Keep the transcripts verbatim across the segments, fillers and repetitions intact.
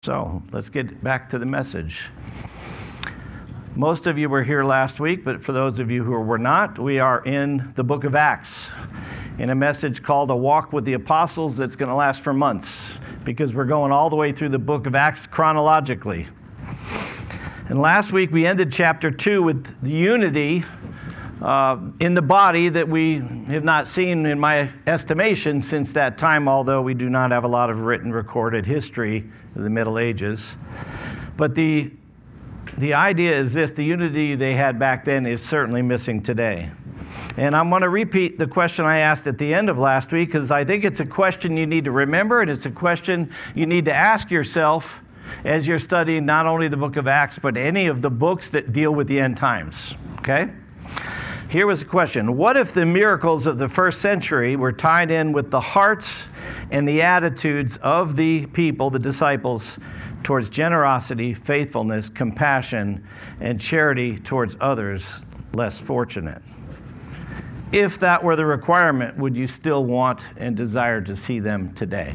So let's get back to the message. Most of you were here last week, but for those of you who were not, we are in the book of Acts in a message called A Walk with the Apostles that's going to last for months because we're going all the way through the book of Acts chronologically. And last week we ended chapter two with the unity uh, in the body that we have not seen, in my estimation, since that time, although we do not have a lot of written recorded history of the Middle Ages. But the the idea is this: the unity they had back then is certainly missing today. And I'm going to repeat the question I asked at the end of last week, because I think it's a question you need to remember, and it's a question you need to ask yourself as you're studying not only the book of Acts, but any of the books that deal with the end times. Okay? Here was the question: what if the miracles of the first century were tied in with the hearts and the attitudes of the people, the disciples, towards generosity, faithfulness, compassion, and charity towards others less fortunate? If that were the requirement, would you still want and desire to see them today?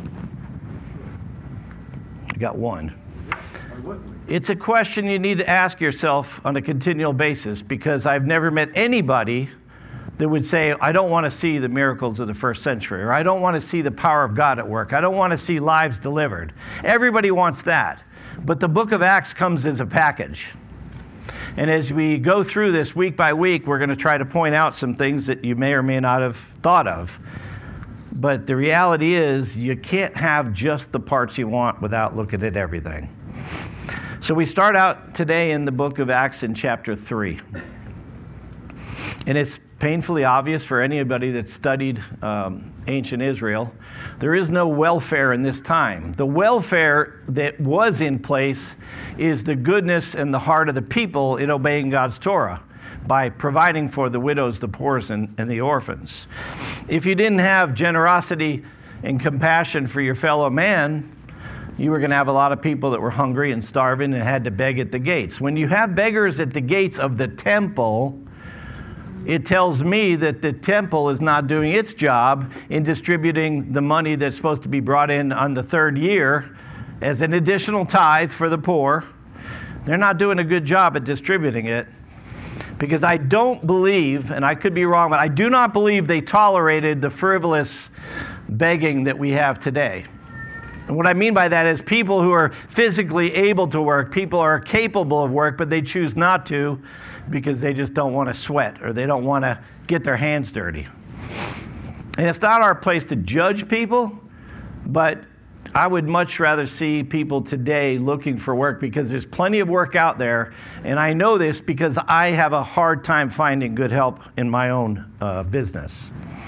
You got one. It's a question you need to ask yourself on a continual basis, because I've never met anybody that would say, I don't want to see the miracles of the first century, or I don't want to see the power of God at work. I don't want to see lives delivered. Everybody wants that. But the book of Acts comes as a package. And as we go through this week by week, we're going to try to point out some things that you may or may not have thought of. But the reality is, you can't have just the parts you want without looking at everything. So we start out today in the book of Acts in chapter three. And it's painfully obvious for anybody that studied um, ancient Israel, there is no welfare in this time. The welfare that was in place is the goodness and the heart of the people in obeying God's Torah by providing for the widows, the poor, and, and the orphans. If you didn't have generosity and compassion for your fellow man, you were going to have a lot of people that were hungry and starving and had to beg at the gates. When you have beggars at the gates of the temple, it tells me that the temple is not doing its job in distributing the money that's supposed to be brought in on the third year as an additional tithe for the poor. They're not doing a good job at distributing it, because I don't believe, and I could be wrong, but I do not believe they tolerated the frivolous begging that we have today. And what I mean by that is people who are physically able to work, people are capable of work, but they choose not to because they just don't want to sweat or they don't want to get their hands dirty. And it's not our place to judge people, but I would much rather see people today looking for work, because there's plenty of work out there. And I know this because I have a hard time finding good help in my own uh, business.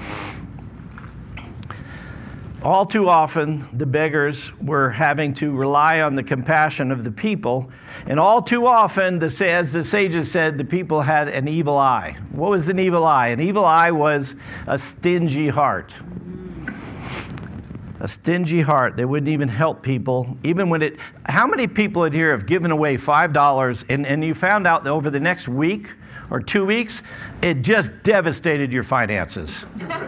All too often, the beggars were having to rely on the compassion of the people. And all too often, the, as the sages said, the people had an evil eye. What was an evil eye? An evil eye was a stingy heart. A stingy heart. They wouldn't even help people. Even when it... How many people in here have given away five dollars and, and you found out that over the next week or two weeks, it just devastated your finances?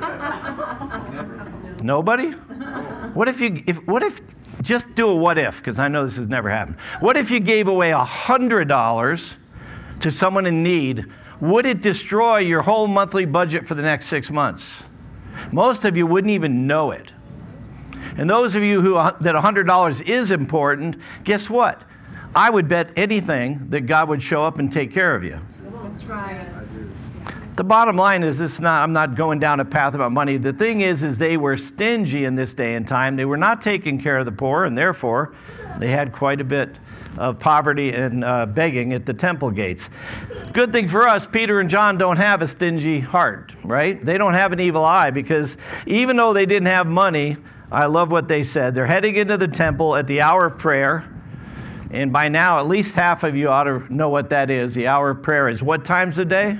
Nobody? What if you, if, what if, just do a what if, because I know this has never happened. What if you gave away one hundred dollars to someone in need? Would it destroy your whole monthly budget for the next six months? Most of you wouldn't even know it. And those of you who that one hundred dollars is important, guess what? I would bet anything that God would show up and take care of you. That's right. The bottom line is, this not, I'm not going down a path about money. The thing is, is they were stingy in this day and time. They were not taking care of the poor, and therefore they had quite a bit of poverty and uh, begging at the temple gates. Good thing for us, Peter and John don't have a stingy heart, right? They don't have an evil eye, because even though they didn't have money, I love what they said. They're heading into the temple at the hour of prayer. And by now, at least half of you ought to know what that is. The hour of prayer is what times a day?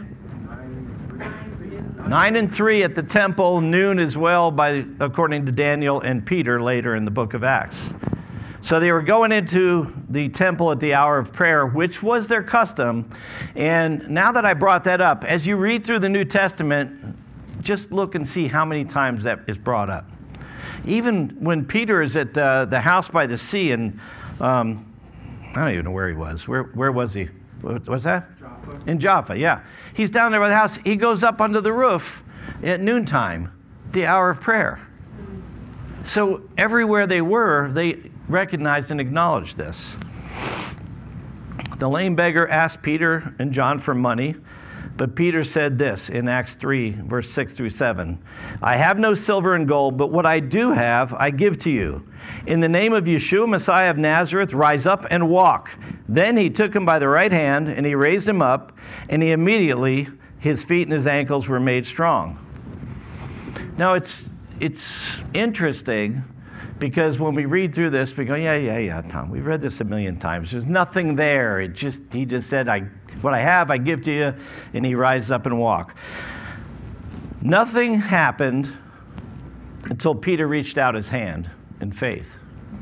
Nine and three at the temple, noon as well, by according to Daniel and Peter later in the book of Acts. So they were going into the temple at the hour of prayer, which was their custom. And now that I brought that up, as you read through the New Testament, just look and see how many times that is brought up. Even when Peter is at the, the house by the sea, and um, I don't even know where he was. Where where was he? What was that? Jaffa. In Jaffa, yeah. He's down there by the house. He goes up onto the roof at noontime, the hour of prayer. So everywhere they were, they recognized and acknowledged this. The lame beggar asked Peter and John for money, but Peter said this in Acts three, verse six through seven. I have no silver and gold, but what I do have, I give to you. In the name of Yeshua, Messiah of Nazareth, rise up and walk. Then he took him by the right hand, and he raised him up, and he immediately, his feet and his ankles were made strong. Now, it's it's interesting, because when we read through this, we go, yeah, yeah, yeah, Tom, we've read this a million times. There's nothing there. It just, he just said, I, what I have, I give to you, and he rises up and walk. Nothing happened until Peter reached out his hand in faith.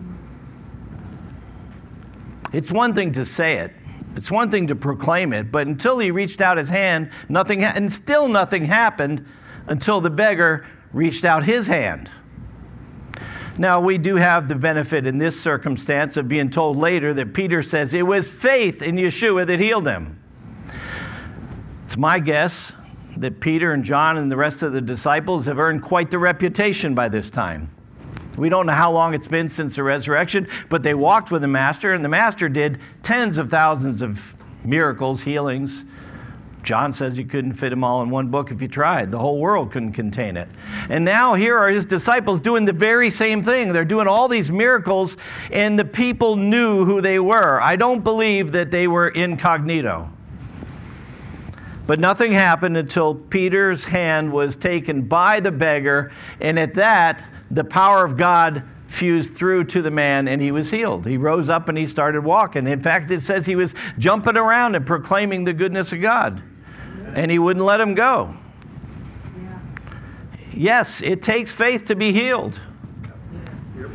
It's one thing to say it. It's one thing to proclaim it, but until he reached out his hand, nothing, ha- and still nothing happened until the beggar reached out his hand. Now, we do have the benefit in this circumstance of being told later that Peter says it was faith in Yeshua that healed him. It's my guess that Peter and John and the rest of the disciples have earned quite the reputation by this time. We don't know how long it's been since the resurrection, but they walked with the Master, and the Master did tens of thousands of miracles, healings. John says you couldn't fit them all in one book if you tried. The whole world couldn't contain it. And now here are his disciples doing the very same thing. They're doing all these miracles, and the people knew who they were. I don't believe that they were incognito. But nothing happened until Peter's hand was taken by the beggar, and at that, the power of God fused through to the man, and he was healed. He rose up and he started walking. In fact, it says he was jumping around and proclaiming the goodness of God. And he wouldn't let him go. Yeah. Yes, it takes faith to be healed. Yep.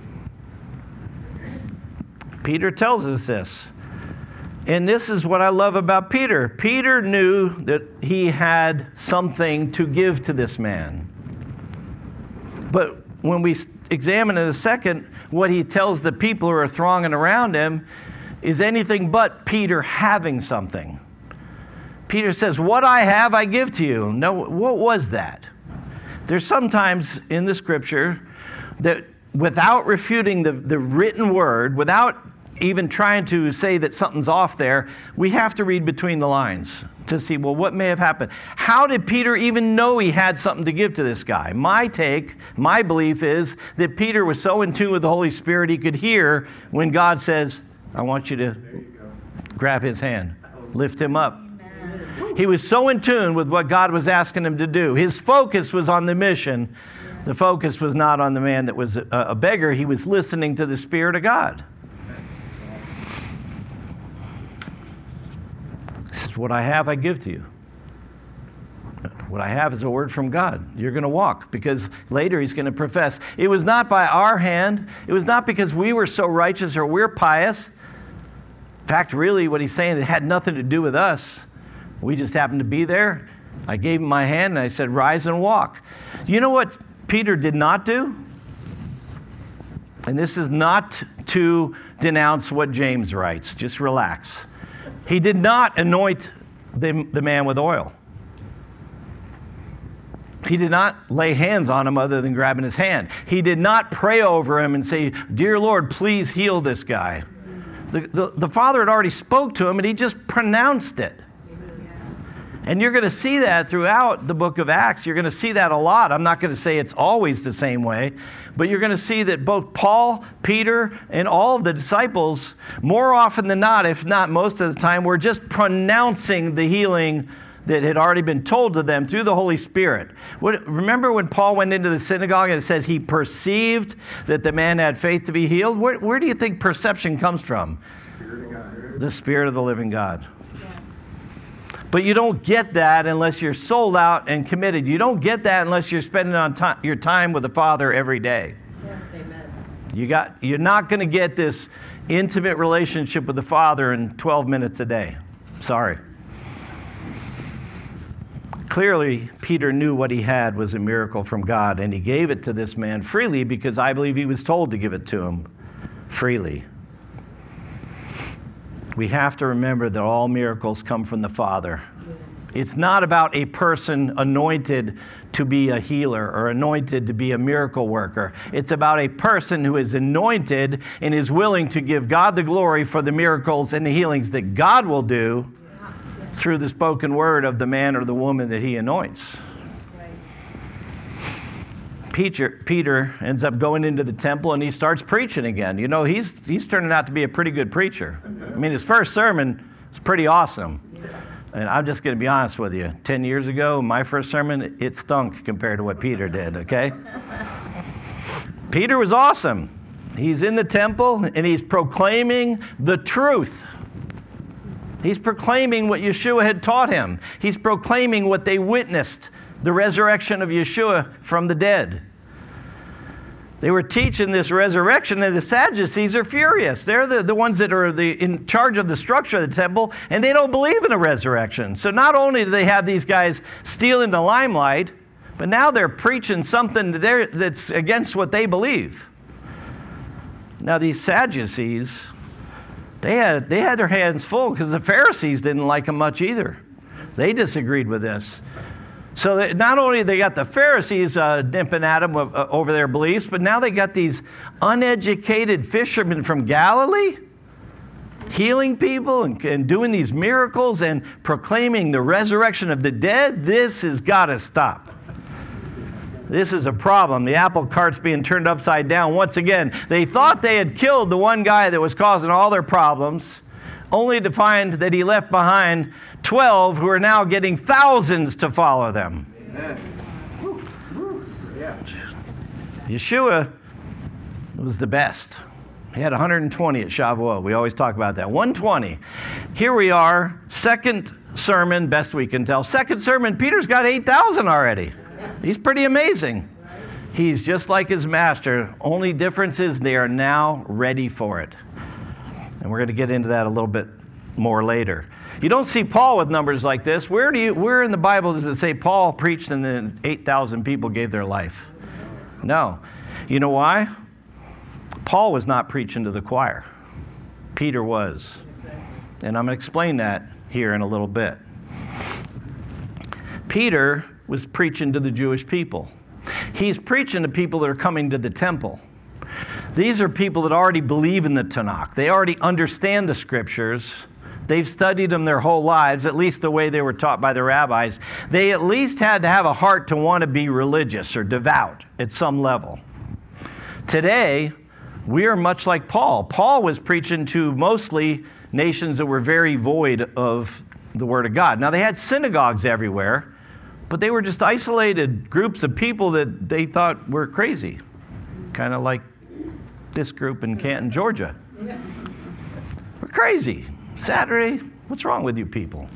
Peter tells us this. And this is what I love about Peter. Peter knew that he had something to give to this man. But when we examine in a second, what he tells the people who are thronging around him is anything but Peter having something. Peter says, what I have, I give to you. No, what was that? There's sometimes in the scripture that without refuting the, the written word, without even trying to say that something's off there, we have to read between the lines to see, well, what may have happened? How did Peter even know he had something to give to this guy? My take, my belief is that Peter was so in tune with the Holy Spirit he could hear when God says, I want you to grab his hand, lift him up. He was so in tune with what God was asking him to do. His focus was on the mission. The focus was not on the man that was a, a beggar. He was listening to the Spirit of God. This is what I have, I give to you. What I have is a word from God. You're going to walk, because later he's going to profess. It was not by our hand. It was not because we were so righteous or we're pious. In fact, really what he's saying, it had nothing to do with us. We just happened to be there. I gave him my hand and I said, rise and walk. You know what Peter did not do? And this is not to denounce what James writes. Just relax. He did not anoint the, the man with oil. He did not lay hands on him other than grabbing his hand. He did not pray over him and say, dear Lord, please heal this guy. The, the, the Father had already spoke to him and he just pronounced it. And you're going to see that throughout the book of Acts. You're going to see that a lot. I'm not going to say it's always the same way, but you're going to see that both Paul, Peter, and all of the disciples, more often than not, if not most of the time, were just pronouncing the healing that had already been told to them through the Holy Spirit. What, remember when Paul went into the synagogue and it says he perceived that the man had faith to be healed? Where, where do you think perception comes from? Spirit the Spirit of the living God. But you don't get that unless you're sold out and committed. You don't get that unless you're spending on time, your time with the Father every day. Yeah, amen. You got, you're not going to get this intimate relationship with the Father in twelve minutes a day. Sorry. Clearly, Peter knew what he had was a miracle from God, and he gave it to this man freely because I believe he was told to give it to him freely. We have to remember that all miracles come from the Father. It's not about a person anointed to be a healer or anointed to be a miracle worker. It's about a person who is anointed and is willing to give God the glory for the miracles and the healings that God will do through the spoken word of the man or the woman that he anoints. Peter, Peter ends up going into the temple and he starts preaching again. You know, he's he's turning out to be a pretty good preacher. I mean, his first sermon was pretty awesome. And I'm just going to be honest with you. Ten years ago, my first sermon, it stunk compared to what Peter did, okay? Peter was awesome. He's in the temple and he's proclaiming the truth. He's proclaiming what Yeshua had taught him. He's proclaiming what they witnessed, the resurrection of Yeshua from the dead. They were teaching this resurrection, and the Sadducees are furious. They're the, the ones that are the, in charge of the structure of the temple, and they don't believe in a resurrection. So not only do they have these guys stealing the limelight, but now they're preaching something that's against what they believe. Now these Sadducees, they had, they had their hands full because the Pharisees didn't like them much either. They disagreed with this. So that not only they got the Pharisees uh, nipping at them uh, over their beliefs, but now they got these uneducated fishermen from Galilee healing people and, and doing these miracles and proclaiming the resurrection of the dead. This has got to stop. This is a problem. The apple cart's being turned upside down once again. They thought they had killed the one guy that was causing all their problems, only to find that he left behind twelve who are now getting thousands to follow them. Amen. Yeshua was the best. He had one hundred twenty at Shavuot. We always talk about that. one hundred twenty. Here we are, second sermon, best we can tell. Second sermon, Peter's got eight thousand already. He's pretty amazing. He's just like his master. Only difference is they are now ready for it. And we're going to get into that a little bit more later. You don't see Paul with numbers like this. Where do you? Where in the Bible does it say Paul preached and then eight thousand people gave their life? No. You know why? Paul was not preaching to the choir. Peter was. And I'm going to explain that here in a little bit. Peter was preaching to the Jewish people. He's preaching to people that are coming to the temple. These are people that already believe in the Tanakh. They already understand the scriptures. They've studied them their whole lives, at least the way they were taught by the rabbis. They at least had to have a heart to want to be religious or devout at some level. Today, we are much like Paul. Paul was preaching to mostly nations that were very void of the Word of God. Now, they had synagogues everywhere, but they were just isolated groups of people that they thought were crazy, kind of like this group in Canton, Georgia. We're crazy. Saturday, what's wrong with you people?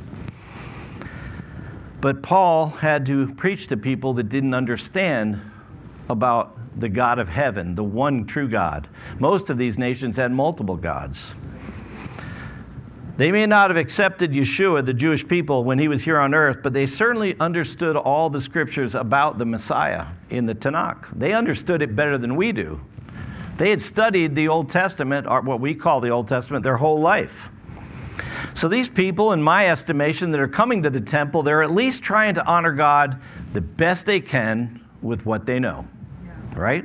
But Paul had to preach to people that didn't understand about the God of heaven, the one true God. Most of these nations had multiple gods. They may not have accepted Yeshua, the Jewish people, when he was here on earth, but they certainly understood all the scriptures about the Messiah in the Tanakh. They understood it better than we do. They had studied the Old Testament, or what we call the Old Testament, their whole life. So these people, in my estimation, that are coming to the temple, they're at least trying to honor God the best they can with what they know, yeah. Right?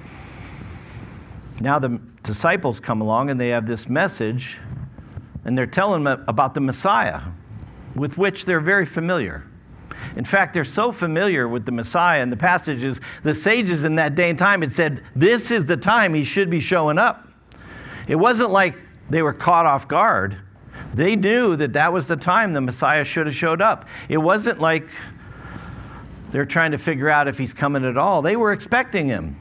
Now the disciples come along and they have this message, and they're telling them about the Messiah, with which they're very familiar. In fact, they're so familiar with the Messiah and the passages, the sages in that day and time had said, this is the time he should be showing up. It wasn't like they were caught off guard. They knew that that was the time the Messiah should have showed up. It wasn't like they're trying to figure out if he's coming at all. They were expecting him.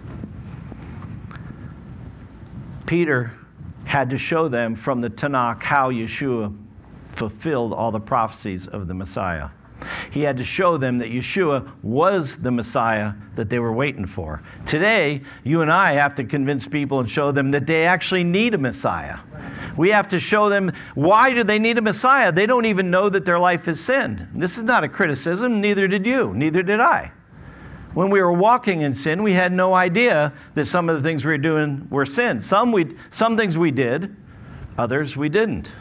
Peter had to show them from the Tanakh how Yeshua fulfilled all the prophecies of the Messiah. He had to show them that Yeshua was the Messiah that they were waiting for. Today, you and I have to convince people and show them that they actually need a Messiah. We have to show them, why do they need a Messiah? They don't even know that their life is sin. This is not a criticism. Neither did you. Neither did I. When we were walking in sin, we had no idea that some of the things we were doing were sin. Some, we, some things we did, others we didn't.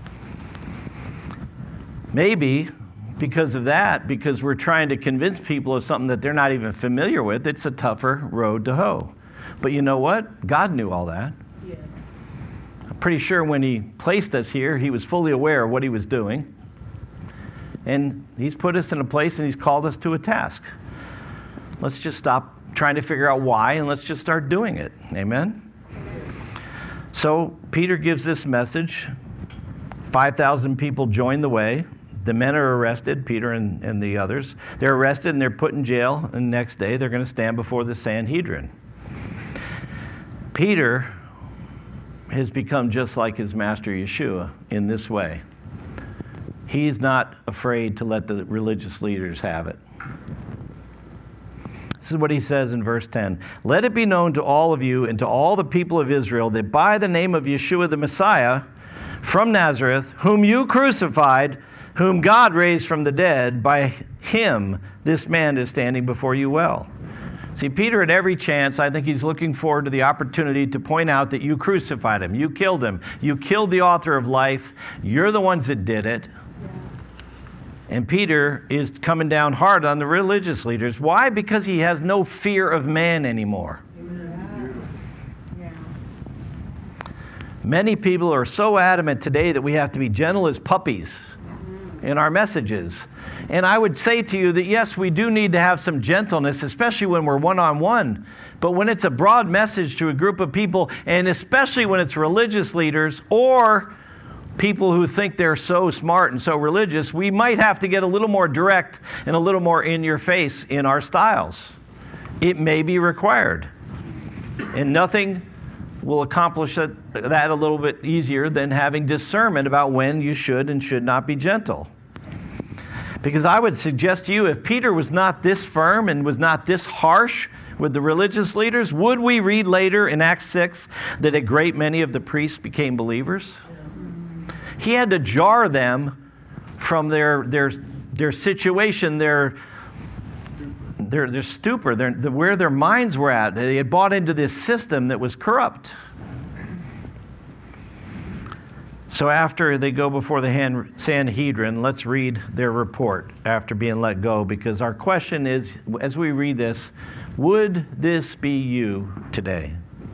Maybe because of that, because we're trying to convince people of something that they're not even familiar with, it's a tougher road to hoe. But you know what? God knew all that. Yeah. I'm pretty sure when he placed us here, he was fully aware of what he was doing. And he's put us in a place and he's called us to a task. Let's just stop trying to figure out why and let's just start doing it. Amen? So Peter gives this message. five thousand people join the way. The men are arrested, Peter and, and the others. They're arrested and they're put in jail. And the next day they're going to stand before the Sanhedrin. Peter has become just like his master Yeshua in this way. He's not afraid to let the religious leaders have it. This is what he says in verse ten. Let it be known to all of you and to all the people of Israel that by the name of Yeshua the Messiah from Nazareth, whom you crucified, whom God raised from the dead, by him this man is standing before you well. See, Peter, at every chance, I think he's looking forward to the opportunity to point out that you crucified him. You killed him. You killed the author of life. You're the ones that did it. And Peter is coming down hard on the religious leaders. Why? Because he has no fear of man anymore. Yeah. Many people are so adamant today that we have to be gentle as puppies in our messages. And I would say to you that yes, we do need to have some gentleness, especially when we're one-on-one. But when it's a broad message to a group of people, and especially when it's religious leaders or people who think they're so smart and so religious, we might have to get a little more direct and a little more in your face in our styles. It may be required. And nothing will accomplish that, that a little bit easier than having discernment about when you should and should not be gentle. Because I would suggest to you, if Peter was not this firm and was not this harsh with the religious leaders, would we read later in Acts six that a great many of the priests became believers? He had to jar them from their their their situation, their their their stupor, their, the, where their minds were at. They had bought into this system that was corrupt. So after they go before the Sanhedrin, let's read their report after being let go, because our question is, as we read this, would this be you today?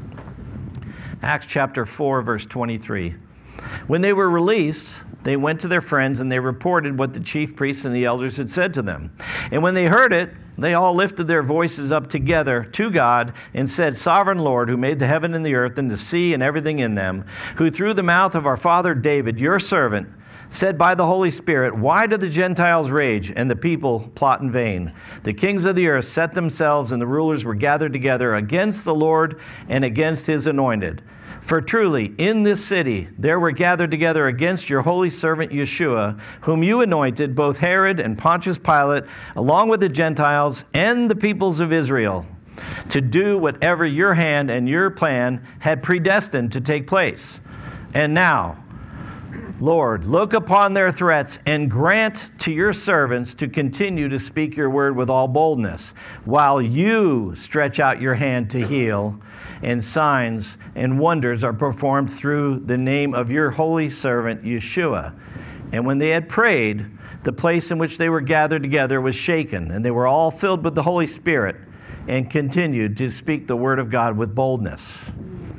Acts chapter four, verse twenty-three. When they were released, they went to their friends and they reported what the chief priests and the elders had said to them. And when they heard it, they all lifted their voices up together to God and said, Sovereign Lord, who made the heaven and the earth and the sea and everything in them, who through the mouth of our father David, your servant, said by the Holy Spirit, why do the Gentiles rage and the people plot in vain? The kings of the earth set themselves and the rulers were gathered together against the Lord and against his anointed. For truly, in this city there were gathered together against your holy servant Yeshua, whom you anointed, both Herod and Pontius Pilate, along with the Gentiles and the peoples of Israel, to do whatever your hand and your plan had predestined to take place. And now, Lord, look upon their threats and grant to your servants to continue to speak your word with all boldness, while you stretch out your hand to heal, and signs and wonders are performed through the name of your holy servant Yeshua. And when they had prayed, the place in which they were gathered together was shaken, and they were all filled with the Holy Spirit and continued to speak the word of God with boldness.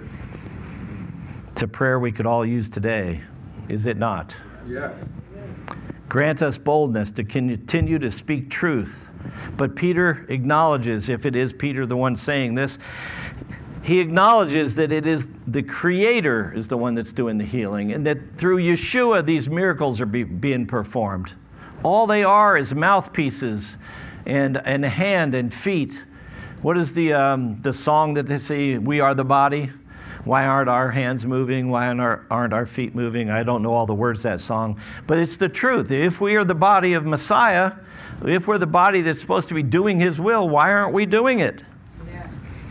It's a prayer we could all use today, is it not? Yes. Grant us boldness to continue to speak truth. But Peter acknowledges, if it is Peter the one saying this, he acknowledges that it is the Creator is the one that's doing the healing, and that through Yeshua these miracles are be, being performed. All they are is mouthpieces and, and hand and feet. What is the, um, the song that they say, we are the body? Why aren't our hands moving? Why aren't our, aren't our feet moving? I don't know all the words of that song, but it's the truth. If we are the body of Messiah, if we're the body that's supposed to be doing his will, why aren't we doing it? Yeah.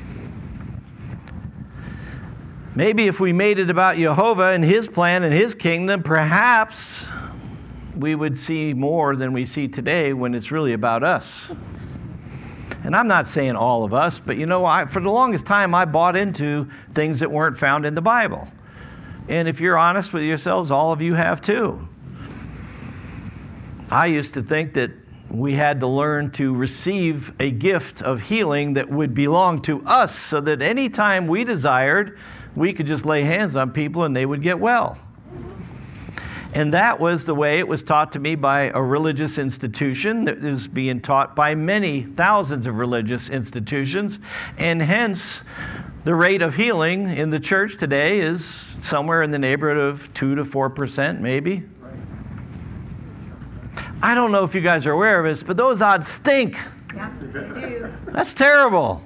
Maybe if we made it about Jehovah and his plan and his kingdom, perhaps we would see more than we see today when it's really about us. And I'm not saying all of us, but you know, I, for the longest time, I bought into things that weren't found in the Bible. And if you're honest with yourselves, all of you have too. I used to think that we had to learn to receive a gift of healing that would belong to us so that anytime we desired, we could just lay hands on people and they would get well. And that was the way it was taught to me by a religious institution that is being taught by many thousands of religious institutions. And hence, the rate of healing in the church today is somewhere in the neighborhood of two to four percent maybe. I don't know if you guys are aware of this, but those odds stink. Yeah, they do. That's terrible.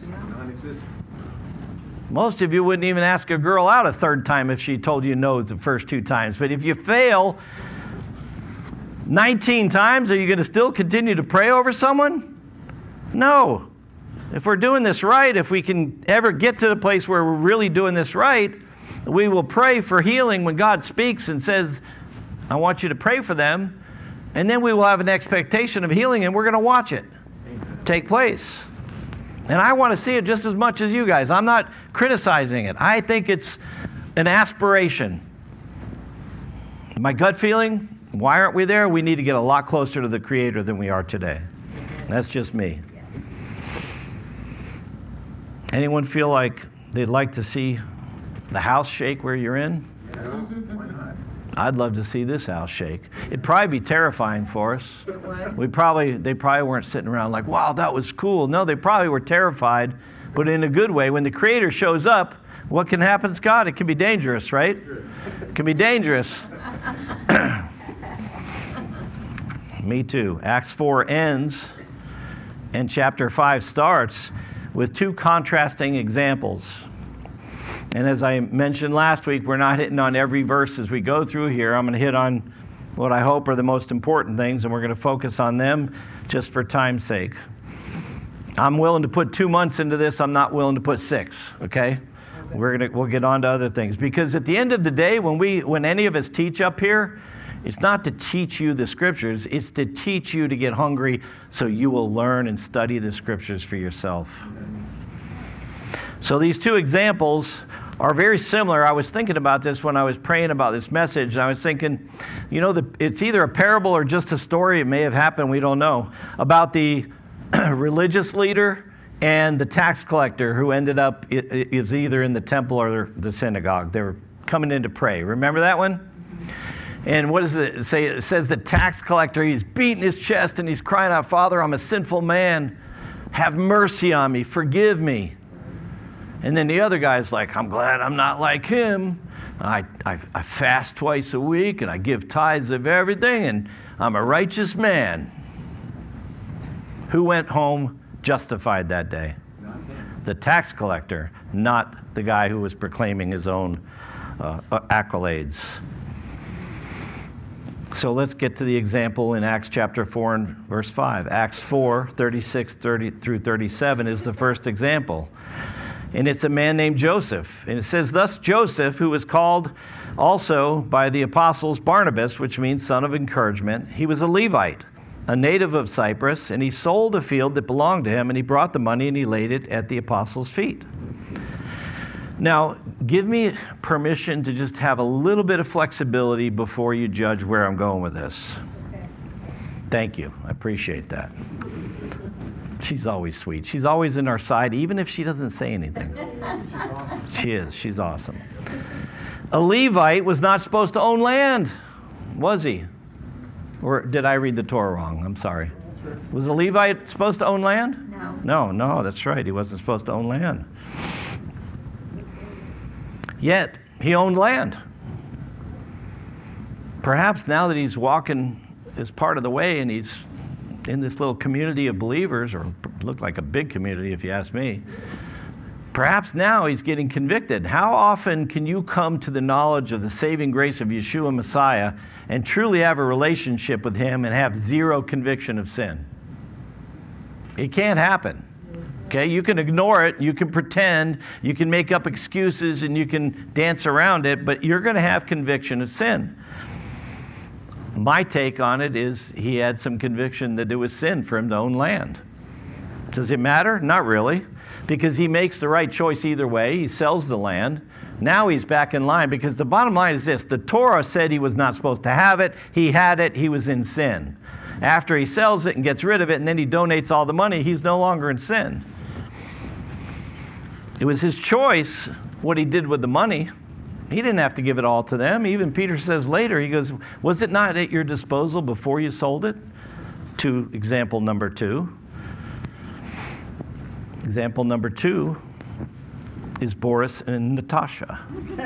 Most of you wouldn't even ask a girl out a third time if she told you no the first two times. But if you fail nineteen times, are you going to still continue to pray over someone? No. If we're doing this right, if we can ever get to the place where we're really doing this right, we will pray for healing when God speaks and says, I want you to pray for them. And then we will have an expectation of healing and we're going to watch it take place. And I want to see it just as much as you guys. I'm not criticizing it. I think it's an aspiration. My gut feeling, why aren't we there? We need to get a lot closer to the Creator than we are today. That's just me. Anyone feel like they'd like to see the house shake where you're in? Yeah, why not? I'd love to see this house shake. It'd probably be terrifying for us. It would. We probably, they probably weren't sitting around like, wow, that was cool. No, they probably were terrified, but in a good way. When the Creator shows up, what can happen to God? It can be dangerous, right? It can be dangerous. Me too. Acts four ends and chapter five starts with two contrasting examples. And as I mentioned last week, we're not hitting on every verse as we go through here. I'm going to hit on what I hope are the most important things, and we're going to focus on them just for time's sake. I'm willing to put two months into this. I'm not willing to put six, okay? We're going to, we'll get on to other things. Because at the end of the day, when we, when any of us teach up here, it's not to teach you the Scriptures. It's to teach you to get hungry so you will learn and study the Scriptures for yourself. So these two examples are very similar. I was thinking about this when I was praying about this message. And I was thinking, you know, the, it's either a parable or just a story. It may have happened, we don't know, about the religious leader and the tax collector who ended up is either in the temple or the synagogue. They were coming in to pray. Remember that one? And what does it say? It says the tax collector, he's beating his chest and he's crying out, Father, I'm a sinful man. Have mercy on me. Forgive me. And then the other guy's like, I'm glad I'm not like him. I, I, I fast twice a week and I give tithes of everything and I'm a righteous man. Who went home justified that day? The tax collector, not the guy who was proclaiming his own uh, accolades. So let's get to the example in Acts chapter four and verse five. Acts four, thirty-six thirty through thirty-seven is the first example. And it's a man named Joseph. And it says, thus Joseph, who was called also by the apostles Barnabas, which means son of encouragement, he was a Levite, a native of Cyprus, and he sold a field that belonged to him, and he brought the money and he laid it at the apostles' feet. Now, give me permission to just have a little bit of flexibility before you judge where I'm going with this. Okay. Thank you. I appreciate that. She's always sweet. She's always in our side, even if she doesn't say anything. She is. She's awesome. A Levite was not supposed to own land, was he? Or did I read the Torah wrong? I'm sorry. Was a Levite supposed to own land? No. No, no, that's right. He wasn't supposed to own land. Yet, he owned land. Perhaps now that he's walking as part of the way and he's in this little community of believers, or looked like a big community if you ask me, Perhaps now he's getting convicted. How often can you come to the knowledge of the saving grace of Yeshua Messiah and truly have a relationship with him and have zero conviction of sin? It can't happen. Okay, you can ignore it, you can pretend, you can make up excuses, and you can dance around it, but you're going to have conviction of sin. My take on it is he had some conviction that it was sin for him to own land. Does it matter? Not really, because he makes the right choice either way. He sells the land. Now he's back in line, because the bottom line is this: the Torah said he was not supposed to have it. He had it. He was in sin. After he sells it and gets rid of it, and then he donates all the money, he's no longer in sin. It was his choice what he did with the money. He didn't have to give it all to them. Even Peter says later, he goes, was it not at your disposal before you sold it? To example number two. Example number two is Boris and Natasha.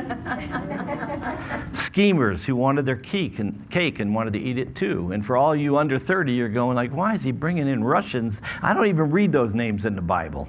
Schemers who wanted their cake and, cake and wanted to eat it too. And for all you under thirty, you're going like, why is he bringing in Russians? I don't even read those names in the Bible.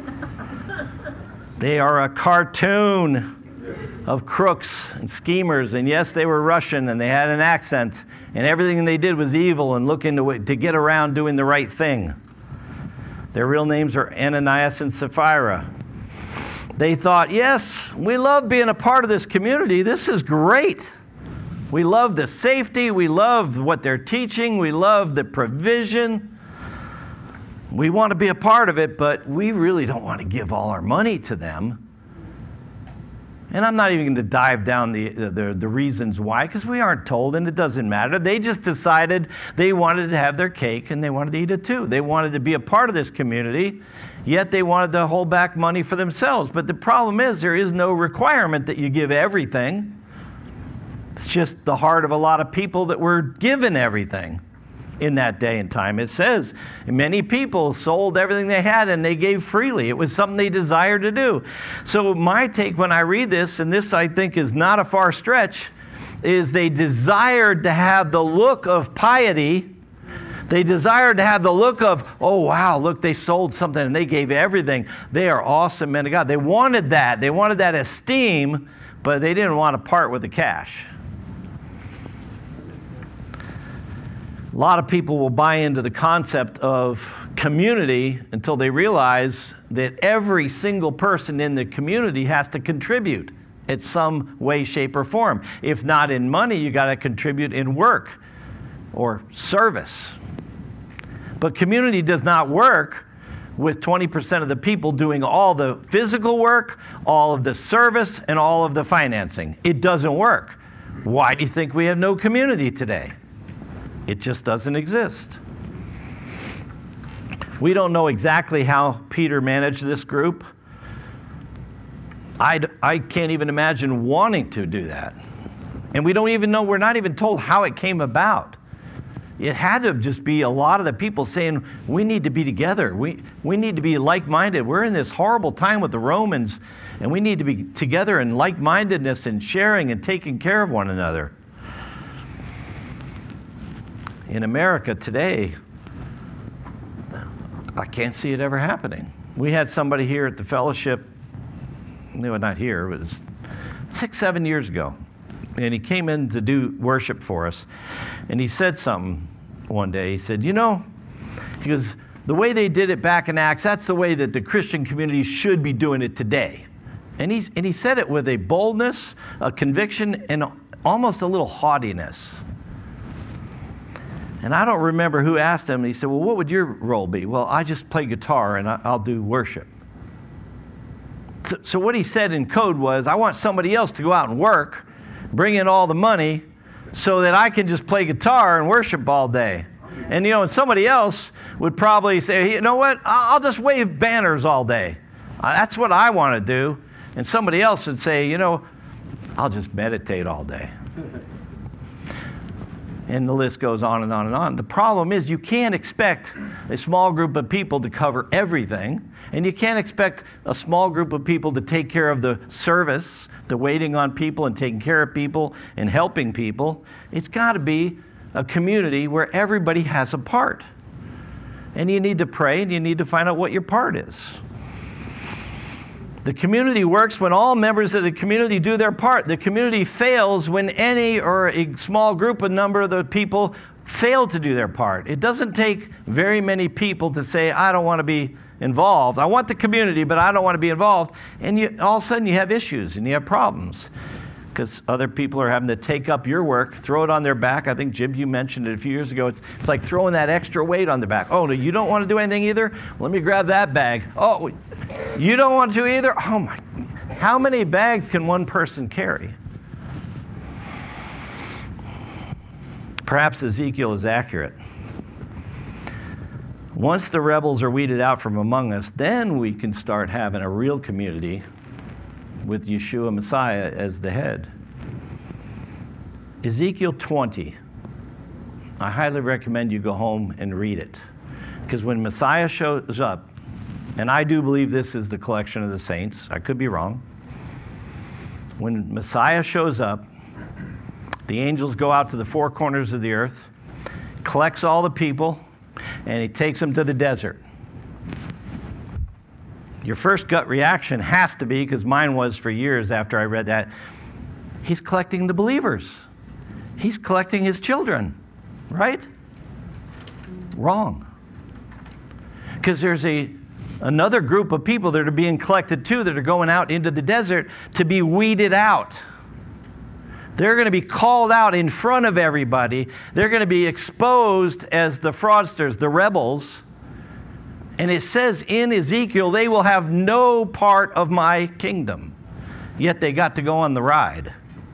They are a cartoon of crooks and schemers. And yes, they were Russian and they had an accent. And everything they did was evil and looking to, to get around doing the right thing. Their real names are Ananias and Sapphira. They thought, yes, we love being a part of this community. This is great. We love the safety. We love what they're teaching. We love the provision. We want to be a part of it, but we really don't want to give all our money to them. And I'm not even going to dive down the, the, the reasons why, because we aren't told, and it doesn't matter. They just decided they wanted to have their cake, and they wanted to eat it too. They wanted to be a part of this community, yet they wanted to hold back money for themselves. But the problem is there is no requirement that you give everything. It's just the heart of a lot of people that were given everything in that day and time. It says many people sold everything they had and they gave freely. It was something they desired to do. So my take when I read this, and this I think is not a far stretch, is they desired to have the look of piety. They desired to have the look of, oh wow, look, they sold something and they gave everything. They are awesome men of God. They wanted that. They wanted that esteem, but they didn't want to part with the cash. A lot of people will buy into the concept of community until they realize that every single person in the community has to contribute in some way, shape, or form. If not in money, you got to contribute in work or service. But community does not work with twenty percent of the people doing all the physical work, all of the service, and all of the financing. It doesn't work. Why do you think we have no community today? It just doesn't exist. We don't know exactly how Peter managed this group. I'd, I can't even imagine wanting to do that. And we don't even know, we're not even told how it came about. It had to just be a lot of the people saying, we need to be together. We, we need to be like-minded. We're in this horrible time with the Romans, and we need to be together in like-mindedness and sharing and taking care of one another. In America today, I can't see it ever happening. We had somebody here at the fellowship, no, not here, it was six, seven years ago. And he came in to do worship for us. And he said something one day. He said, you know, he goes, the way they did it back in Acts, that's the way that the Christian community should be doing it today. And, he's, and he said it with a boldness, a conviction, and almost a little haughtiness. And I don't remember who asked him. He said, well, what would your role be? Well, I just play guitar and I'll do worship. So, so what he said in code was, I want somebody else to go out and work, bring in all the money, so that I can just play guitar and worship all day. And, you know, and somebody else would probably say, you know what, I'll just wave banners all day. Uh, that's what I want to do. And somebody else would say, you know, I'll just meditate all day. And the list goes on and on and on. The problem is you can't expect a small group of people to cover everything, and you can't expect a small group of people to take care of the service, the waiting on people and taking care of people and helping people. It's got to be a community where everybody has a part. And you need to pray and you need to find out what your part is. The community works when all members of the community do their part. The community fails when any or a small group, a number of the people fail to do their part. It doesn't take very many people to say, I don't want to be involved. I want the community, but I don't want to be involved. And you, all of a sudden you have issues and you have problems because other people are having to take up your work, throw it on their back. I think, Jim, you mentioned it a few years ago. It's, it's like throwing that extra weight on their back. Oh, no, you don't want to do anything either? Let me grab that bag. Oh, you don't want to either? Oh, my. How many bags can one person carry? Perhaps Ezekiel is accurate. Once the rebels are weeded out from among us, then we can start having a real community with Yeshua Messiah as the head. Ezekiel twenty. I highly recommend you go home and read it. Because when Messiah shows up, and I do believe this is the collection of the saints, I could be wrong. When Messiah shows up, the angels go out to the four corners of the earth, collects all the people, and he takes them to the desert. Your first gut reaction has to be, because mine was for years after I read that, he's collecting the believers. He's collecting his children, right? Wrong. Because there's a another group of people that are being collected too that are going out into the desert to be weeded out. They're going to be called out in front of everybody. They're going to be exposed as the fraudsters, the rebels. And it says in Ezekiel, they will have no part of my kingdom. Yet they got to go on the ride.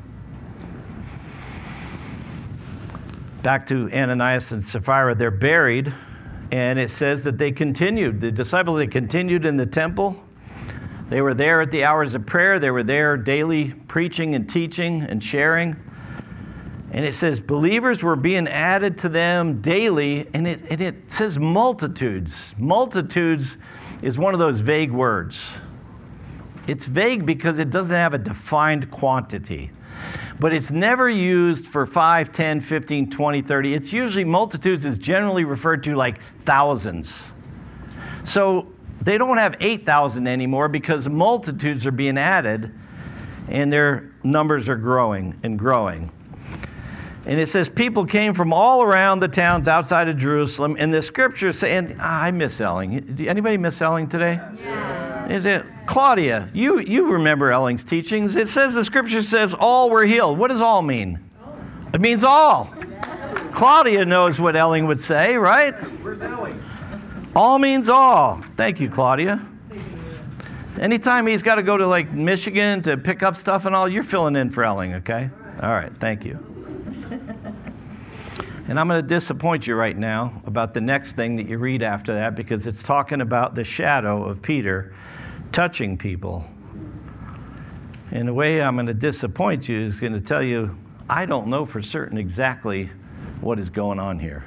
Back to Ananias and Sapphira, they're buried. And it says that they continued. The disciples, they continued in the temple. They were there at the hours of prayer. They were there daily preaching and teaching and sharing. And it says believers were being added to them daily, and it, and it says multitudes. Multitudes is one of those vague words. It's vague because it doesn't have a defined quantity. But it's never used for five, ten, fifteen, twenty, thirty. It's usually, multitudes is generally referred to like thousands. So they don't have eight thousand anymore because multitudes are being added, and their numbers are growing and growing. And it says people came from all around the towns outside of Jerusalem. And the scripture saying, ah, I miss Elling. Anybody miss Elling today? Yes. Is it Claudia? You you remember Elling's teachings? It says the scripture says all were healed. What does all mean? It means all. Claudia knows what Elling would say, right? Where's Elling? All means all. Thank you, Claudia. Anytime he's got to go to like Michigan to pick up stuff and all, you're filling in for Elling, okay? All right, thank you. And I'm going to disappoint you right now about the next thing that you read after that, because it's talking about the shadow of Peter touching people. And the way I'm going to disappoint you is going to tell you, I don't know for certain exactly what is going on here.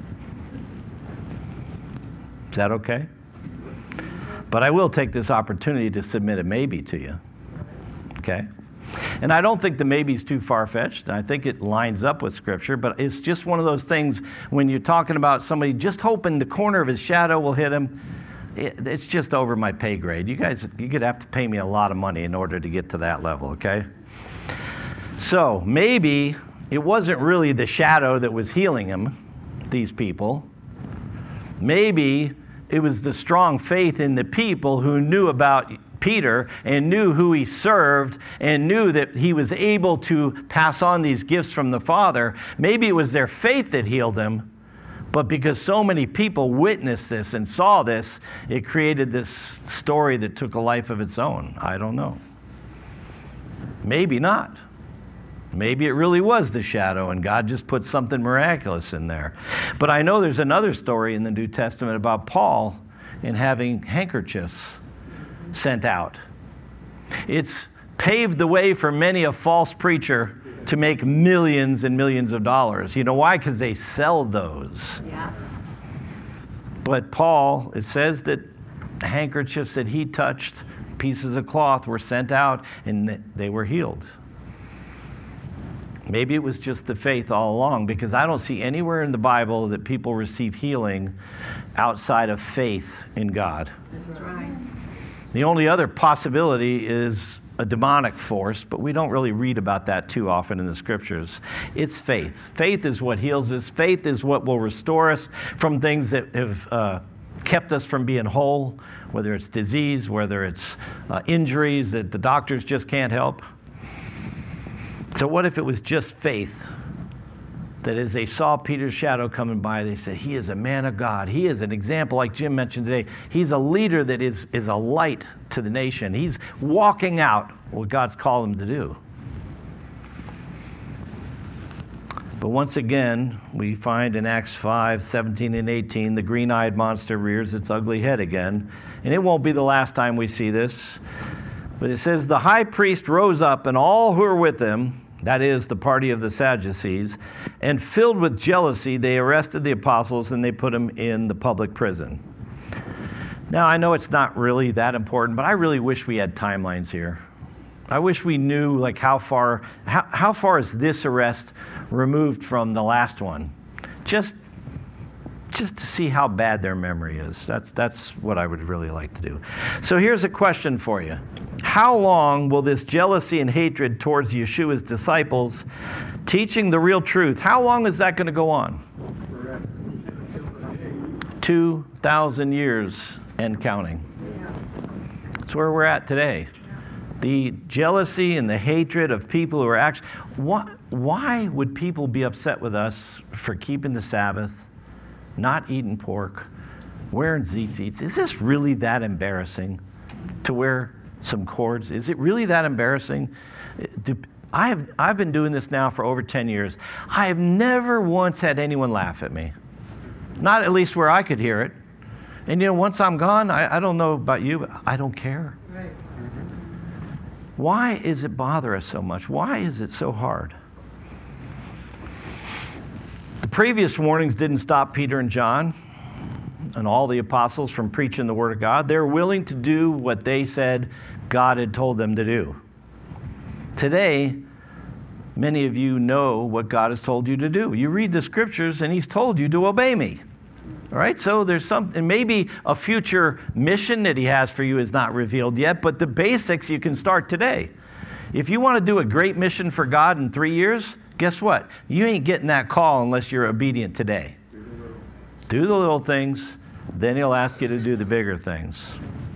Is that okay? But I will take this opportunity to submit a maybe to you. Okay? And I don't think the maybe's too far-fetched. I think it lines up with Scripture, but it's just one of those things when you're talking about somebody just hoping the corner of his shadow will hit him, it, it's just over my pay grade. You guys, you're going to have to pay me a lot of money in order to get to that level, okay? So maybe it wasn't really the shadow that was healing him, these people. Maybe it was the strong faith in the people who knew about Peter and knew who he served and knew that he was able to pass on these gifts from the Father. Maybe it was their faith that healed him, but because so many people witnessed this and saw this, it created this story that took a life of its own. I don't know. Maybe not. Maybe it really was the shadow and God just put something miraculous in there. But I know there's another story in the New Testament about Paul and having handkerchiefs sent out. It's paved the way for many a false preacher to make millions and millions of dollars. You know why? Because they sell those. Yeah. But Paul, it says that handkerchiefs that he touched, pieces of cloth, were sent out and they were healed. Maybe it was just the faith all along, because I don't see anywhere in the Bible that people receive healing outside of faith in God. That's right. The only other possibility is a demonic force, but we don't really read about that too often in the scriptures. It's faith. Faith is what heals us. Faith is what will restore us from things that have uh, kept us from being whole, whether it's disease, whether it's uh, injuries that the doctors just can't help. So what if it was just faith? That as they saw Peter's shadow coming by, they said, he is a man of God. He is an example, like Jim mentioned today. He's a leader that is, is a light to the nation. He's walking out what God's called him to do. But once again, we find in Acts five, seventeen and eighteen, the green-eyed monster rears its ugly head again. And it won't be the last time we see this. But it says, the high priest rose up, and all who were with him, that is, the party of the Sadducees, and filled with jealousy, they arrested the apostles and they put them in the public prison. Now, I know it's not really that important, but I really wish we had timelines here. I wish we knew, like, how far, how, how far is this arrest removed from the last one? Just, just to see how bad their memory is. That's, that's what I would really like to do. So here's a question for you. How long will this jealousy and hatred towards Yeshua's disciples, teaching the real truth, how long is that going to go on? two thousand years and counting. That's where we're at today. The jealousy and the hatred of people who are actually... Why, why would people be upset with us for keeping the Sabbath, not eating pork, wearing tzitzits? Is this really that embarrassing to wear some cords? Is it really that embarrassing? Do, I have, I've been doing this now for over ten years. I have never once had anyone laugh at me. Not at least where I could hear it. And you know, once I'm gone, I, I don't know about you, but I don't care. Right. Why is it bother us so much? Why is it so hard? The previous warnings didn't stop Peter and John and all the apostles from preaching the Word of God. They're willing to do what they said God had told them to do. Today, many of you know what God has told you to do. You read the scriptures and He's told you to obey me. All right, so there's something, maybe a future mission that He has for you is not revealed yet, but the basics you can start today. If you want to do a great mission for God in three years, guess what? You ain't getting that call unless you're obedient today. Do the little things, then He'll ask you to do the bigger things.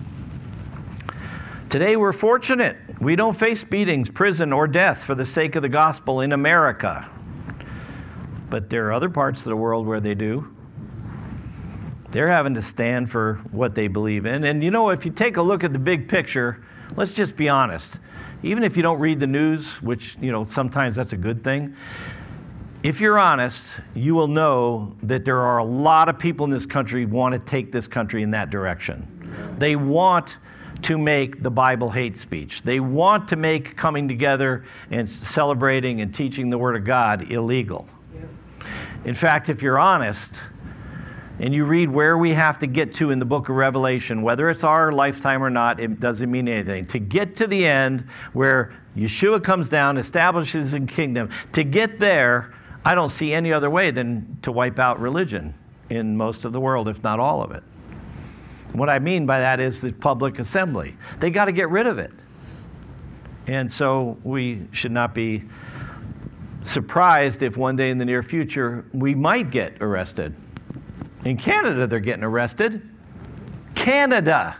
Today we're fortunate. We don't face beatings, prison, or death for the sake of the gospel in America. But there are other parts of the world where they do. They're having to stand for what they believe in. And you know, if you take a look at the big picture, let's just be honest. Even if you don't read the news, which, you know, sometimes that's a good thing, if you're honest, you will know that there are a lot of people in this country who want to take this country in that direction. They want to make the Bible hate speech. They want to make coming together and celebrating and teaching the Word of God illegal. In fact, if you're honest, and you read where we have to get to in the book of Revelation, whether it's our lifetime or not, it doesn't mean anything. To get to the end where Yeshua comes down, establishes His kingdom, to get there, I don't see any other way than to wipe out religion in most of the world, if not all of it. What I mean by that is the public assembly. They got to get rid of it. And so we should not be surprised if one day in the near future we might get arrested. In Canada, they're getting arrested. Canada.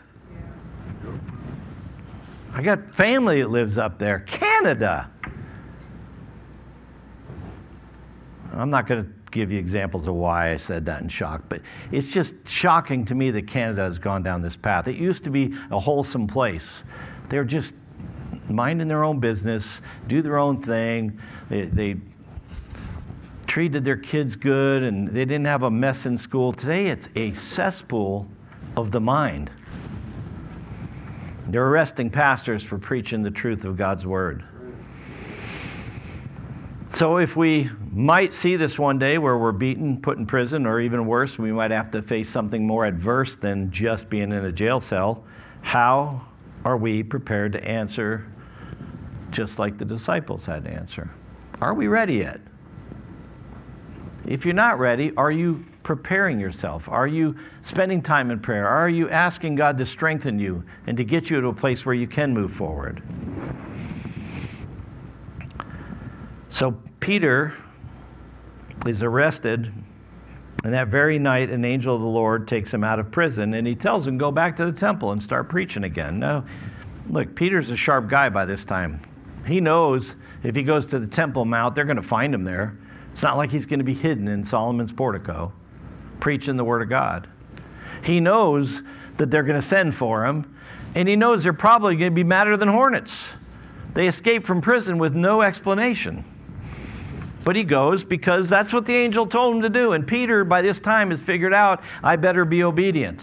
I got family that lives up there. Canada. I'm not going to give you examples of why I said that in shock, but it's just shocking to me that Canada has gone down this path. It used to be a wholesome place. They're just minding their own business, do their own thing. They, they treated their kids good, and they didn't have a mess in school. Today, it's a cesspool of the mind. They're arresting pastors for preaching the truth of God's Word. So if we might see this one day where we're beaten, put in prison, or even worse, we might have to face something more adverse than just being in a jail cell, how are we prepared to answer just like the disciples had to answer? Are we ready yet? If you're not ready, are you preparing yourself? Are you spending time in prayer? Are you asking God to strengthen you and to get you to a place where you can move forward? So Peter is arrested, and that very night an angel of the Lord takes him out of prison, and he tells him, go back to the temple and start preaching again. Now, look, Peter's a sharp guy by this time. He knows if he goes to the Temple Mount, they're going to find him there. It's not like he's going to be hidden in Solomon's portico, preaching the Word of God. He knows that they're going to send for him, and he knows they're probably going to be madder than hornets. They escaped from prison with no explanation. But he goes because that's what the angel told him to do. And Peter, by this time, has figured out, I better be obedient.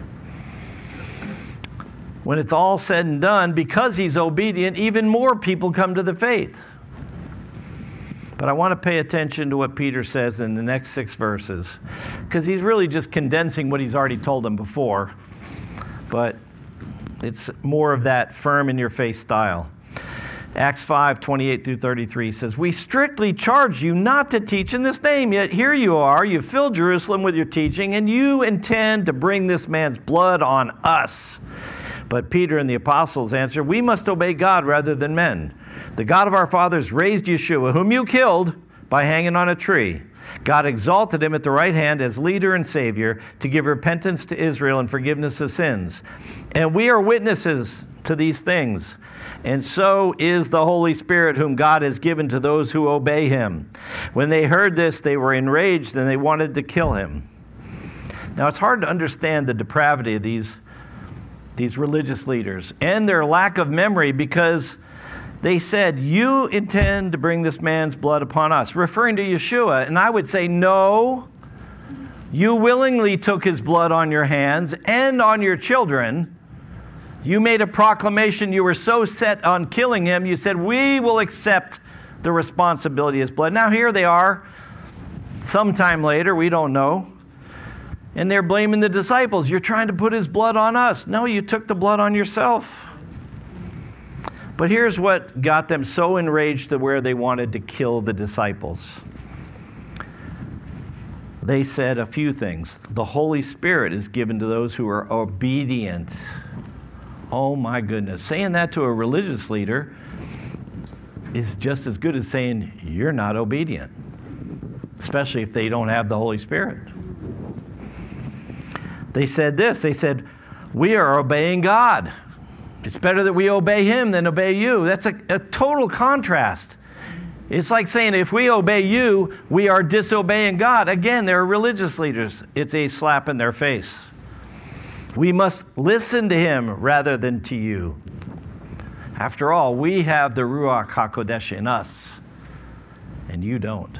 When it's all said and done, because he's obedient, even more people come to the faith. But I want to pay attention to what Peter says in the next six verses, because he's really just condensing what he's already told them before. But it's more of that firm in your face style. Acts five, twenty-eight through thirty-three says, we strictly charge you not to teach in this name, yet here you are, you fill Jerusalem with your teaching, and you intend to bring this man's blood on us. But Peter and the apostles answered, we must obey God rather than men. The God of our fathers raised Yeshua, whom you killed by hanging on a tree. God exalted him at the right hand as leader and savior to give repentance to Israel and forgiveness of sins. And we are witnesses to these things. And so is the Holy Spirit, whom God has given to those who obey him. When they heard this, they were enraged and they wanted to kill him. Now, it's hard to understand the depravity of these, these religious leaders and their lack of memory, because they said, you intend to bring this man's blood upon us, referring to Yeshua. And I would say, no, you willingly took his blood on your hands and on your children. You made a proclamation. You were so set on killing him, you said, we will accept the responsibility of his blood. Now here they are, sometime later, we don't know, and they're blaming the disciples. You're trying to put his blood on us. No, you took the blood on yourself. But here's what got them so enraged to where they wanted to kill the disciples. They said a few things. The Holy Spirit is given to those who are obedient. Oh my goodness. Saying that to a religious leader is just as good as saying you're not obedient, especially if they don't have the Holy Spirit. They said this, they said, we are obeying God. It's better that we obey him than obey you. That's a, a total contrast. It's like saying if we obey you, we are disobeying God. Again, they're religious leaders. It's a slap in their face. We must listen to him rather than to you. After all, we have the Ruach HaKodesh in us, and you don't.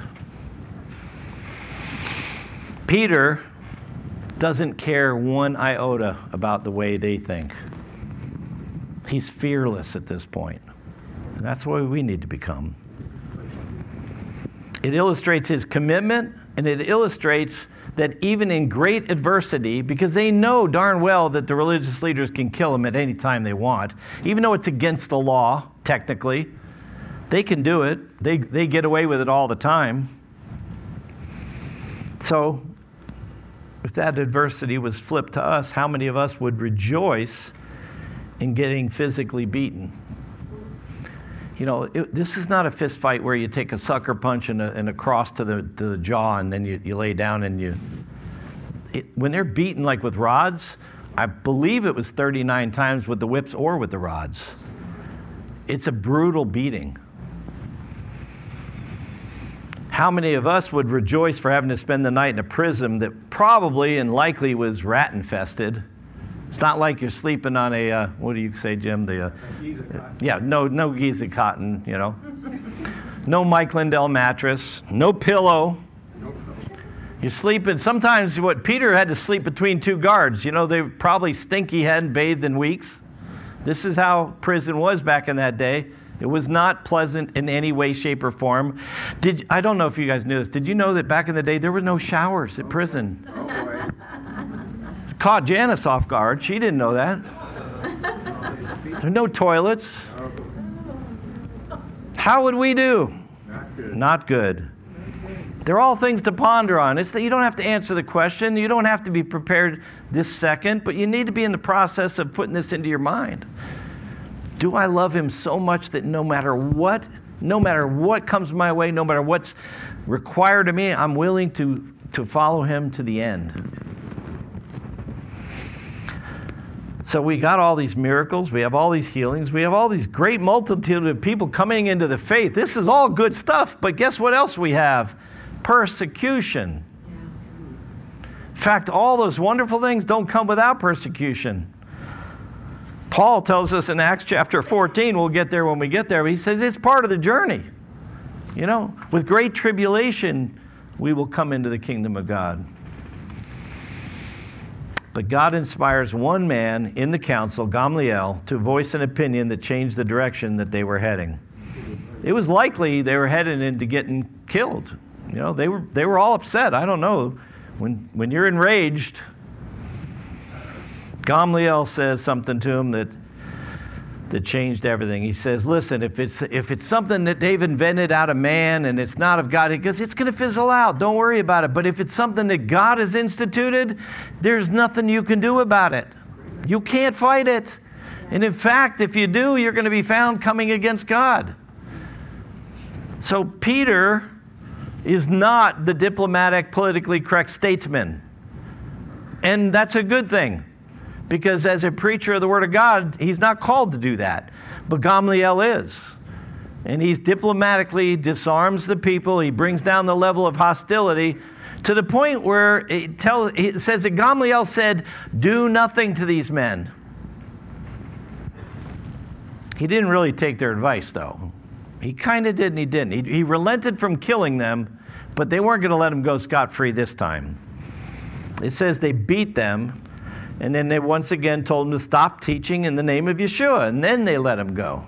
Peter doesn't care one iota about the way they think. He's fearless at this point. And that's what we need to become. It illustrates his commitment, and it illustrates that even in great adversity, because they know darn well that the religious leaders can kill him at any time they want, even though it's against the law, technically, they can do it. They, they get away with it all the time. So, if that adversity was flipped to us, how many of us would rejoice in getting physically beaten? You know, it, this is not a fist fight where you take a sucker punch and a, and a cross to the, to the jaw and then you, you lay down and you... It, when they're beaten like with rods, I believe it was thirty-nine times with the whips or with the rods. It's a brutal beating. How many of us would rejoice for having to spend the night in a prison that probably and likely was rat infested? It's not like you're sleeping on a, uh, what do you say, Jim? The, uh, yeah, no, no Giza cotton, you know. No Mike Lindell mattress, no pillow. You're sleeping, sometimes what Peter had to sleep between two guards. You know, they probably stinky, hadn't bathed in weeks. This is how prison was back in that day. It was not pleasant in any way, shape, or form. Did I don't know if you guys knew this. Did you know that back in the day there were no showers at prison? Oh, boy. Caught Janice off guard. She didn't know that. There are no toilets. How would we do? Not good. Not good. They're all things to ponder on. It's that you don't have to answer the question. You don't have to be prepared this second, but you need to be in the process of putting this into your mind. Do I love him so much that no matter what, no matter what comes my way, no matter what's required of me, I'm willing to, to follow him to the end? So we got all these miracles, we have all these healings, we have all these great multitude of people coming into the faith. This is all good stuff, but guess what else we have? Persecution. In fact, all those wonderful things don't come without persecution. Paul tells us in Acts chapter fourteen, we'll get there when we get there, but he says it's part of the journey. You know, with great tribulation, we will come into the kingdom of God. But God inspires one man in the council, Gamaliel, to voice an opinion that changed the direction that they were heading. It was likely they were headed into getting killed. You know, they were they were all upset. I don't know. When when you're enraged, Gamaliel says something to him that that changed everything. He says, listen, if it's if it's something that they've invented out of man and it's not of God, he goes, it's going to fizzle out. Don't worry about it. But if it's something that God has instituted, there's nothing you can do about it. You can't fight it. And in fact, if you do, you're going to be found coming against God. So Peter is not the diplomatic, politically correct statesman. And that's a good thing. Because as a preacher of the Word of God, he's not called to do that. But Gamaliel is. And he diplomatically disarms the people. He brings down the level of hostility to the point where it, tell, it says that Gamaliel said, do nothing to these men. He didn't really take their advice, though. He kind of did and he didn't. He, he relented from killing them, but they weren't going to let him go scot-free this time. It says they beat them. And then they once again told him to stop teaching in the name of Yeshua, and then they let him go.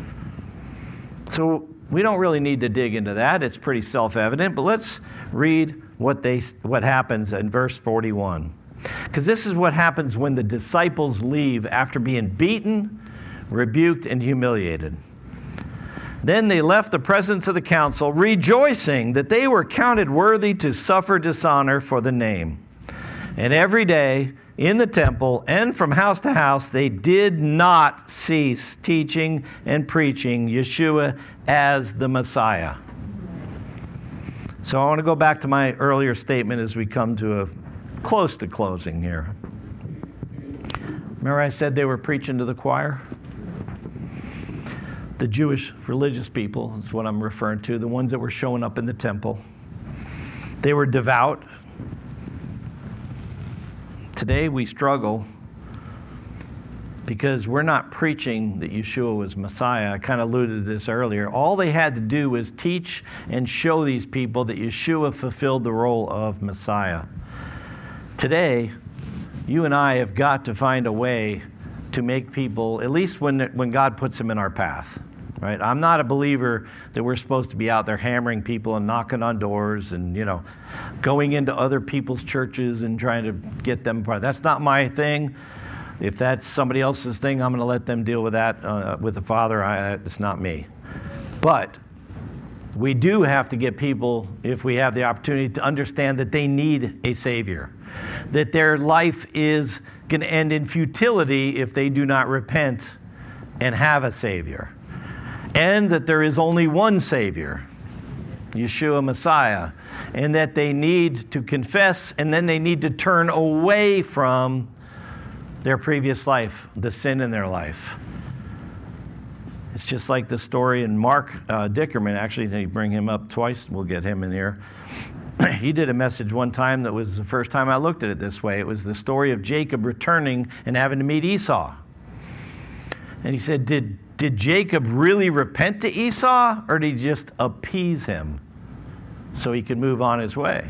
So we don't really need to dig into that. It's pretty self-evident, but let's read what they what happens in verse forty-one. Because this is what happens when the disciples leave after being beaten, rebuked, and humiliated. Then they left the presence of the council, rejoicing that they were counted worthy to suffer dishonor for the name. And every day, in the temple and from house to house, they did not cease teaching and preaching Yeshua as the Messiah. So I want to go back to my earlier statement as we come to a close to closing here. Remember I said they were preaching to the choir? The Jewish religious people is what I'm referring to, the ones that were showing up in the temple. They were devout. Today we struggle because we're not preaching that Yeshua was Messiah. I kind of alluded to this earlier. All they had to do was teach and show these people that Yeshua fulfilled the role of Messiah. Today, you and I have got to find a way to make people, at least when, when God puts them in our path. Right? I'm not a believer that we're supposed to be out there hammering people and knocking on doors and, you know, going into other people's churches and trying to get them part. That's not my thing. If that's somebody else's thing, I'm going to let them deal with that uh, with the Father. I, it's not me. But we do have to get people, if we have the opportunity, to understand that they need a Savior, that their life is going to end in futility if they do not repent and have a Savior. And that there is only one Savior, Yeshua Messiah, and that they need to confess and then they need to turn away from their previous life, the sin in their life. It's just like the story in Mark uh, Dickerman. Actually, they bring him up twice. We'll get him in here. He did a message one time that was the first time I looked at it this way. It was the story of Jacob returning and having to meet Esau. And he said, did Did Jacob really repent to Esau, or did he just appease him so he could move on his way?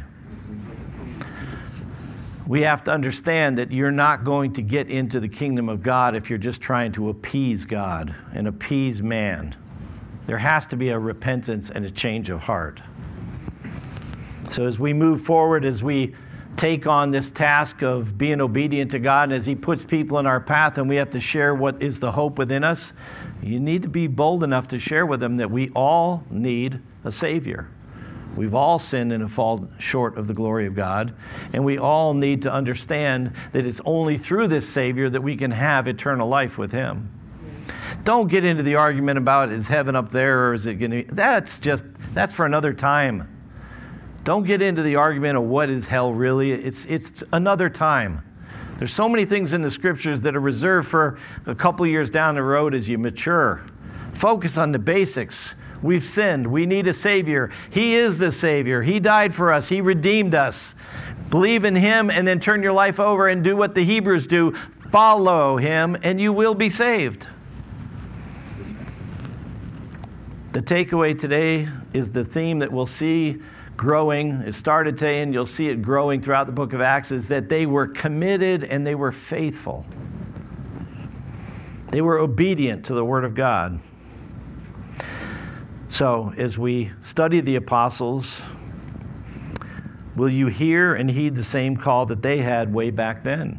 We have to understand that you're not going to get into the kingdom of God if you're just trying to appease God and appease man. There has to be a repentance and a change of heart. So as we move forward, as we take on this task of being obedient to God, and as he puts people in our path and we have to share what is the hope within us, you need to be bold enough to share with them that we all need a Savior. We've all sinned and have fallen short of the glory of God, and we all need to understand that it's only through this Savior that we can have eternal life with Him. Don't get into the argument about is heaven up there or is it going to be, that's just, that's for another time. Don't get into the argument of what is hell really. It's, it's another time. There's so many things in the scriptures that are reserved for a couple years down the road as you mature. Focus on the basics. We've sinned. We need a Savior. He is the Savior. He died for us. He redeemed us. Believe in Him and then turn your life over and do what the Hebrews do. Follow Him and you will be saved. The takeaway today is the theme that we'll see growing. It started today and you'll see it growing throughout the book of Acts, is that they were committed and they were faithful. They were obedient to the Word of God. So, as we study the apostles, will you hear and heed the same call that they had way back then?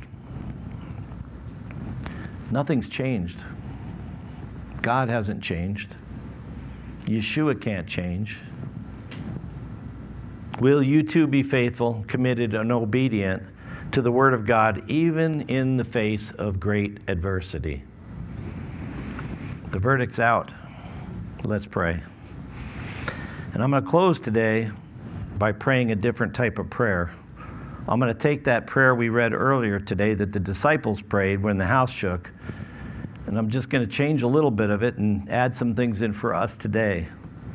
Nothing's changed. God hasn't changed. Yeshua can't change. Will you too be faithful, committed, and obedient to the Word of God, even in the face of great adversity? The verdict's out. Let's pray. And I'm going to close today by praying a different type of prayer. I'm going to take that prayer we read earlier today that the disciples prayed when the house shook, and I'm just going to change a little bit of it and add some things in for us today.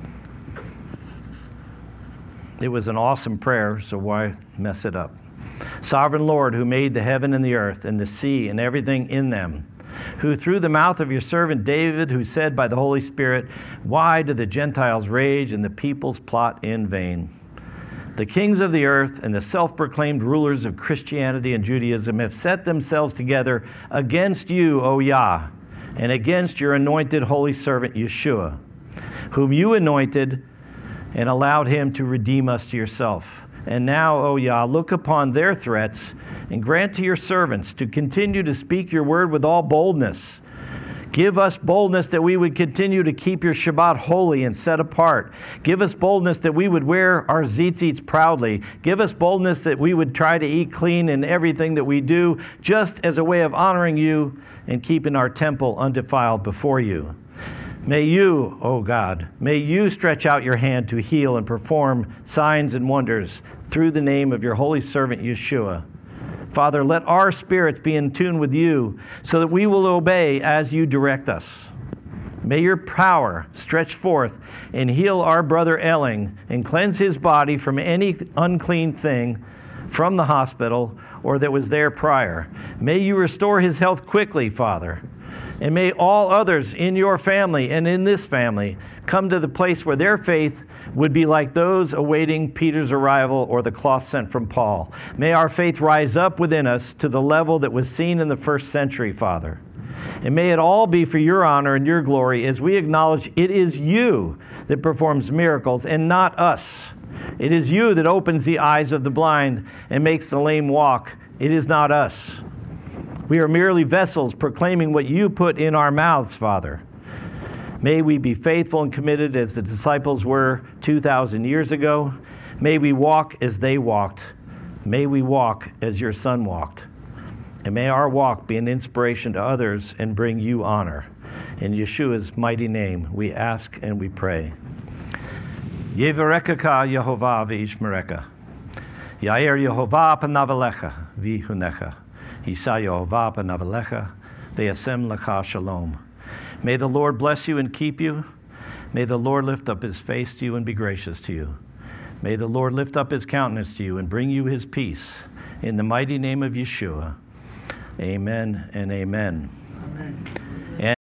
It was an awesome prayer, so why mess it up? Sovereign Lord, who made the heaven and the earth and the sea and everything in them, who through the mouth of your servant David, who said by the Holy Spirit, why do the Gentiles rage and the peoples plot in vain? The kings of the earth and the self-proclaimed rulers of Christianity and Judaism have set themselves together against you, O Yah, and against your anointed holy servant Yeshua, whom you anointed and allowed him to redeem us to yourself. And now, O Yah, look upon their threats and grant to your servants to continue to speak your word with all boldness. Give us boldness that we would continue to keep your Shabbat holy and set apart. Give us boldness that we would wear our tzitzits proudly. Give us boldness that we would try to eat clean in everything that we do, just as a way of honoring you and keeping our temple undefiled before you. May you, O God, may you stretch out your hand to heal and perform signs and wonders through the name of your holy servant Yeshua. Father, let our spirits be in tune with you so that we will obey as you direct us. May your power stretch forth and heal our brother Elling and cleanse his body from any unclean thing from the hospital or that was there prior. May you restore his health quickly, Father. And may all others in your family and in this family come to the place where their faith would be like those awaiting Peter's arrival or the cloth sent from Paul. May our faith rise up within us to the level that was seen in the first century, Father. And may it all be for your honor and your glory as we acknowledge it is you that performs miracles and not us. It is you that opens the eyes of the blind and makes the lame walk. It is not us. We are merely vessels proclaiming what you put in our mouths, Father. May we be faithful and committed as the disciples were two thousand years ago. May we walk as they walked. May we walk as your Son walked. And may our walk be an inspiration to others and bring you honor. In Yeshua's mighty name, we ask and we pray. Yevarekah Yehovah v'yishmerecha. Yair Yehovah panavalecha v'hunecha. Yisa Yehovah panavalecha v'yasem lecha shalom. May the Lord bless you and keep you. May the Lord lift up his face to you and be gracious to you. May the Lord lift up his countenance to you and bring you his peace. In the mighty name of Yeshua. Amen and amen. Amen.